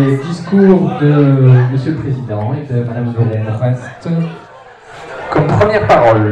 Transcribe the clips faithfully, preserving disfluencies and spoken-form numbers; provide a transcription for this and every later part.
les discours de Monsieur le Président et de Madame Zoron-Rest. Comme première parole.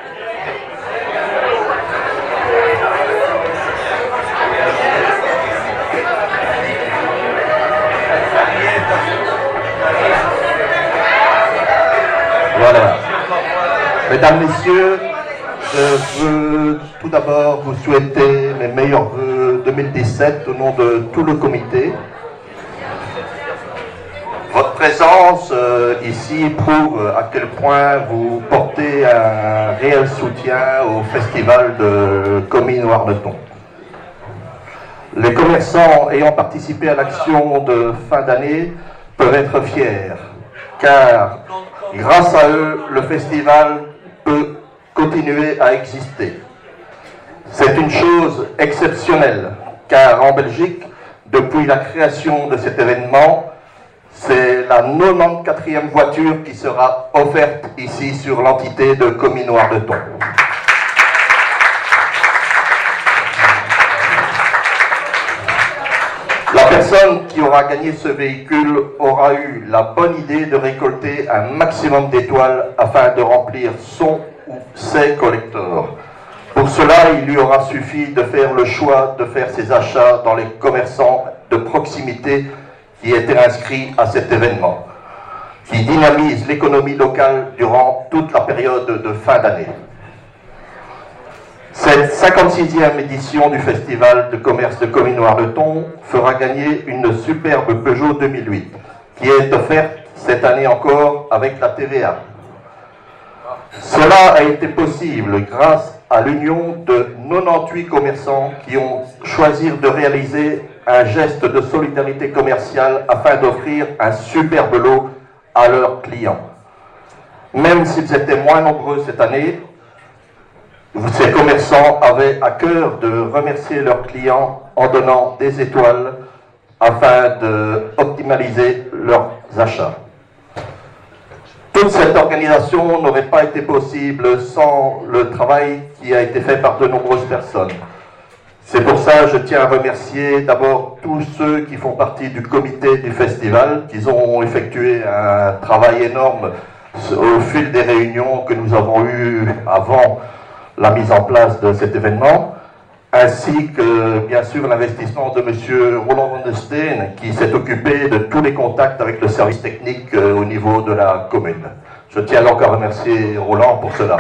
Voilà. Mesdames, Messieurs, je veux tout d'abord vous souhaiter mes meilleurs vœux deux mille dix-sept au nom de tout le comité. Votre présence euh, ici prouve à quel point vous portez un réel soutien au festival de Commis Noirneton. Les commerçants ayant participé à l'action de fin d'année peuvent être fiers, car grâce à eux, le festival peut continuer à exister. C'est une chose exceptionnelle, car en Belgique, depuis la création de cet événement, c'est la quatre-vingt-quatrième voiture qui sera offerte ici sur l'entité de Commis Noirneton. La personne qui aura gagné ce véhicule aura eu la bonne idée de récolter un maximum d'étoiles afin de remplir son ou ses collecteurs. Pour cela, il lui aura suffi de faire le choix de faire ses achats dans les commerçants de proximité qui étaient inscrits à cet événement, qui dynamise l'économie locale durant toute la période de fin d'année. Cette cinquante-sixième édition du Festival de commerce de Commis Noirneton fera gagner une superbe Peugeot deux mille huit, qui est offerte cette année encore avec la T V A. Cela a été possible grâce à l'union de quatre-vingt-dix-huit commerçants qui ont choisi de réaliser un geste de solidarité commerciale afin d'offrir un superbe lot à leurs clients. Même s'ils étaient moins nombreux cette année, ces commerçants avaient à cœur de remercier leurs clients en donnant des étoiles afin d'optimaliser leurs achats. Toute cette organisation n'aurait pas été possible sans le travail qui a été fait par de nombreuses personnes. C'est pour ça que je tiens à remercier d'abord tous ceux qui font partie du comité du festival, qui ont effectué un travail énorme au fil des réunions que nous avons eues avant la mise en place de cet événement, ainsi que bien sûr l'investissement de M. Roland Van de Steen, qui s'est occupé de tous les contacts avec le service technique au niveau de la commune. Je tiens donc à remercier Roland pour cela.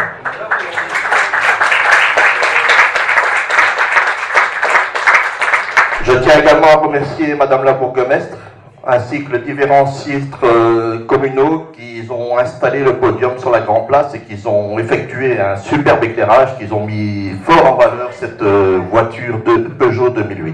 Je tiens également à remercier Madame la bourgmestre, ainsi que les différents sites euh, communaux qui ont installé le podium sur la Grande Place et qui ont effectué un superbe éclairage, qui ont mis fort en valeur cette euh, voiture de Peugeot deux mille huit.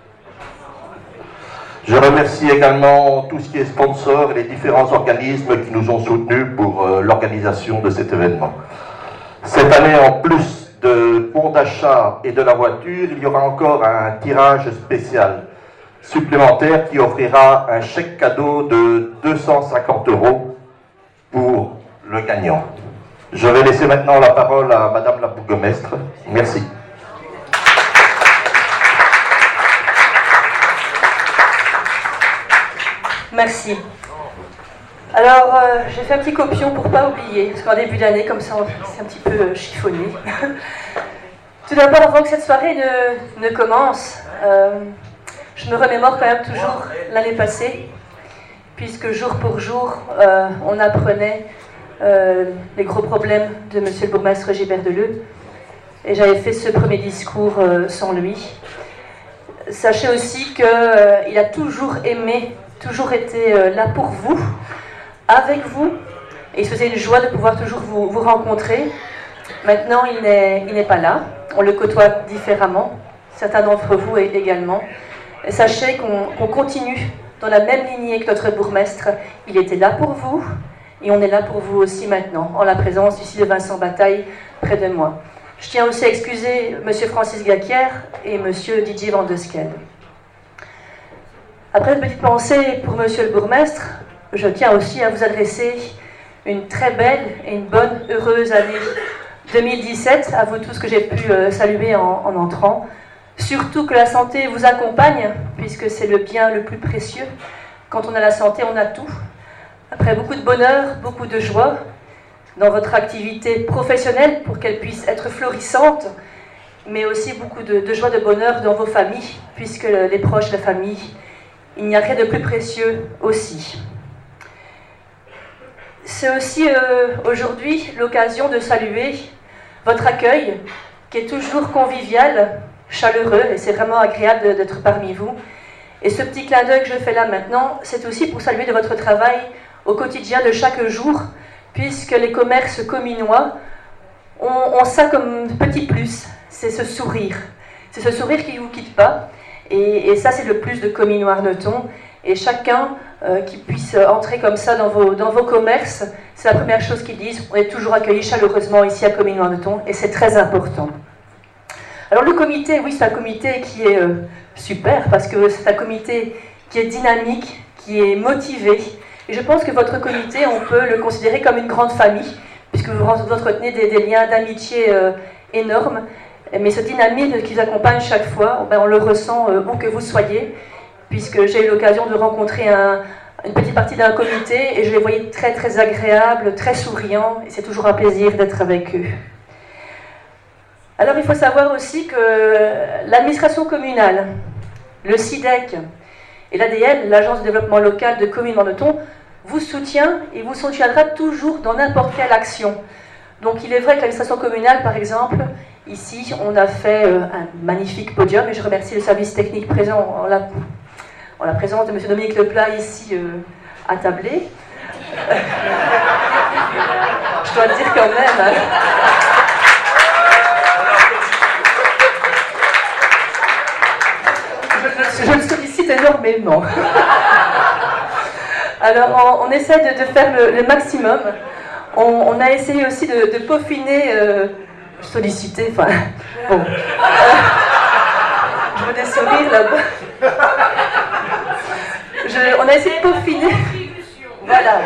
Je remercie également tout ce qui est sponsor et les différents organismes qui nous ont soutenus pour euh, l'organisation de cet événement. Cette année, en plus de bons d'achat et de la voiture, il y aura encore un tirage spécial supplémentaire qui offrira un chèque cadeau de deux cent cinquante euros pour le gagnant. Je vais laisser maintenant la parole à Madame la bourgmestre. Merci. Merci. Alors, euh, j'ai fait un petit copion pour ne pas oublier, parce qu'en début d'année, comme ça, c'est un petit peu euh, chiffonné. Tout d'abord, avant que cette soirée ne, ne commence, euh, je me remémore quand même toujours l'année passée, puisque jour pour jour, euh, on apprenait euh, les gros problèmes de Monsieur le bourgmestre Gilbert Deleu, et j'avais fait ce premier discours euh, sans lui. Sachez aussi qu'il euh, a toujours aimé, toujours été euh, là pour vous, avec vous, et il se faisait une joie de pouvoir toujours vous, vous rencontrer. Maintenant, il n'est il n'est pas là, on le côtoie différemment, certains d'entre vous également. Et sachez qu'on qu'on continue dans la même lignée que notre bourgmestre. Il était là pour vous, et on est là pour vous aussi maintenant, en la présence ici de Vincent Bataille, près de moi. Je tiens aussi à excuser M. Francis Gaquière et M. Didier Van de Skelde. Après une petite pensée pour M. le bourgmestre, je tiens aussi à vous adresser une très belle et une bonne, heureuse année deux mille dix-sept, à vous tous que j'ai pu euh, saluer en, en entrant. Surtout que la santé vous accompagne, puisque c'est le bien le plus précieux Quand on a la santé, on a tout. Après, beaucoup de bonheur, beaucoup de joie dans votre activité professionnelle pour qu'elle puisse être florissante, mais aussi beaucoup de, de joie, de bonheur dans vos familles, puisque les proches de la famille, il n'y a rien de plus précieux aussi. C'est aussi euh, aujourd'hui l'occasion de saluer votre accueil, qui est toujours convivial, chaleureux, et c'est vraiment agréable d'être parmi vous. Et ce petit clin d'œil que je fais là maintenant, c'est aussi pour saluer de votre travail au quotidien de chaque jour, puisque les commerces communois ont, ont ça comme petit plus, c'est ce sourire. C'est ce sourire qui ne vous quitte pas, et, et ça c'est le plus de Comines-Warneton. Et chacun euh, qui puisse entrer comme ça dans vos, dans vos commerces, c'est la première chose qu'ils disent, on est toujours accueillis chaleureusement ici à Comines-Warneton, et c'est très important. Alors le comité, oui, c'est un comité qui est euh, super, parce que c'est un comité qui est dynamique, qui est motivé, et je pense que votre comité, on peut le considérer comme une grande famille, puisque vous entretenez des, des liens d'amitié euh, énormes, mais ce dynamisme qui vous accompagne chaque fois, ben, on le ressent euh, où que vous soyez, puisque j'ai eu l'occasion de rencontrer un, une petite partie d'un comité, et je les voyais très très agréables, très souriants, et c'est toujours un plaisir d'être avec eux. Alors il faut savoir aussi que l'administration communale, le C I D E C et l'A D L, l'Agence de développement local de Comines-Warneton, vous soutient et vous soutiendra toujours dans n'importe quelle action. Donc il est vrai que l'administration communale, par exemple, ici on a fait euh, un magnifique podium, et je remercie le service technique présent en la, en la présence de M. Dominique Leplat ici euh, attablé. Je dois le dire quand même. Hein. Je, je le sollicite énormément. Alors, on, on essaie de, de faire le, le maximum. On, on a essayé aussi de, de peaufiner, euh, solliciter, enfin, bon. Euh, je veux des sourires là-bas. Je, on a essayé de peaufiner. Voilà.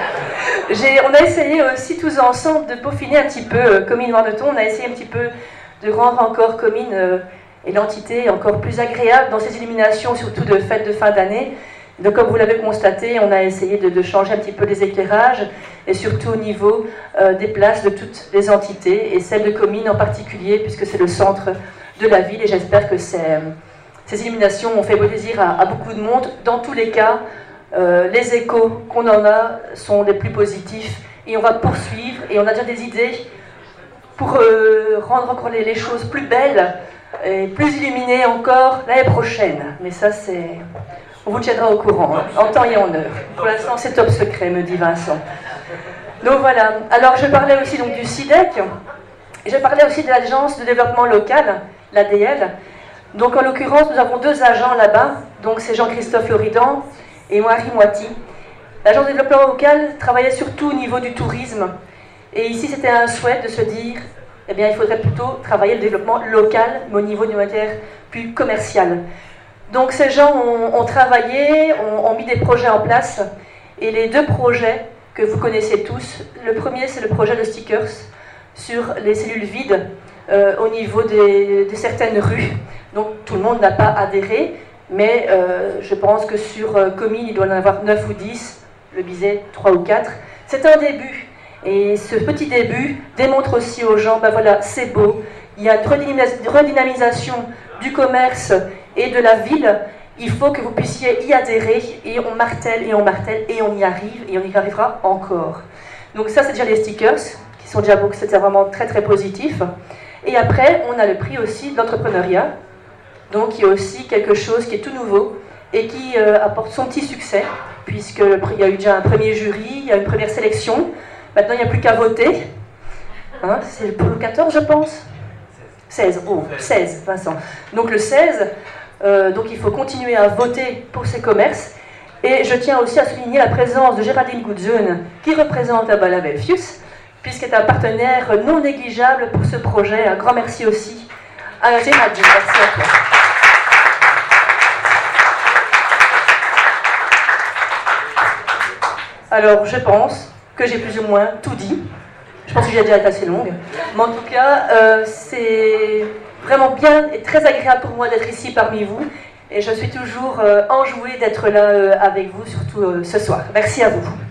On a essayé aussi tous ensemble de peaufiner un petit peu euh, Comines-Warneton. On a essayé un petit peu de rendre encore Comines euh, et l'entité encore plus agréable dans ces illuminations, surtout de fêtes de fin d'année. Donc, comme vous l'avez constaté, on a essayé de, de changer un petit peu les éclairages, et surtout au niveau euh, des places de toutes les entités, et celle de Comines en particulier, puisque c'est le centre de la ville, et j'espère que ces, ces illuminations ont fait plaisir à, à beaucoup de monde. Dans tous les cas, euh, les échos qu'on en a sont les plus positifs, et on va poursuivre, et on a déjà des idées pour euh, rendre encore les, les choses plus belles, et plus illuminées encore l'année prochaine. Mais ça, c'est... On vous tiendra au courant, hein, en temps et en heure. Pour l'instant, c'est top secret, me dit Vincent. Donc voilà. Alors, je parlais aussi donc, du C I D E C, et je parlais aussi de l'Agence de développement local, l'A D L. Donc, en l'occurrence, nous avons deux agents là-bas. Donc, c'est Jean-Christophe Loridan et moi, Harry Moiti. L'Agence de développement local travaillait surtout au niveau du tourisme. Et ici, c'était un souhait de se dire, eh bien, il faudrait plutôt travailler le développement local, mais au niveau d'une matière plus commerciale. Donc ces gens ont, ont travaillé, ont, ont mis des projets en place, et les deux projets que vous connaissez tous, le premier c'est le projet de stickers sur les cellules vides euh, au niveau des, de certaines rues. Donc tout le monde n'a pas adhéré, mais euh, je pense que sur euh, Comines il doit en avoir neuf ou dix, je disais trois ou quatre. C'est un début, et ce petit début démontre aussi aux gens, ben voilà, c'est beau, il y a une redynamisation du commerce et de la ville, il faut que vous puissiez y adhérer, et on martèle et on martèle et on y arrive, et on y arrivera encore. Donc ça c'est déjà les stickers, qui sont déjà beaucoup, c'était vraiment très très positif. Et après on a le prix aussi de l'entrepreneuriat, donc il y a aussi quelque chose qui est tout nouveau, et qui euh, apporte son petit succès, puisque il y a eu déjà un premier jury, il y a une première sélection, maintenant il n'y a plus qu'à voter, hein, c'est pour le quatorze je pense, seize, oh, seize Vincent. Donc le seize, Euh, donc il faut continuer à voter pour ces commerces. Et je tiens aussi à souligner la présence de Géraldine Goudzun, qui représente Abala Belfius, puisqu'elle est un partenaire non négligeable pour ce projet. Un grand merci aussi à Géraldine. Merci à toi. Alors je pense que j'ai plus ou moins tout dit. Je pense que j'ai déjà été assez longue. Mais en tout cas, euh, c'est vraiment bien et très agréable pour moi d'être ici parmi vous. Et je suis toujours euh, enjouée d'être là euh, avec vous, surtout euh, ce soir. Merci à vous.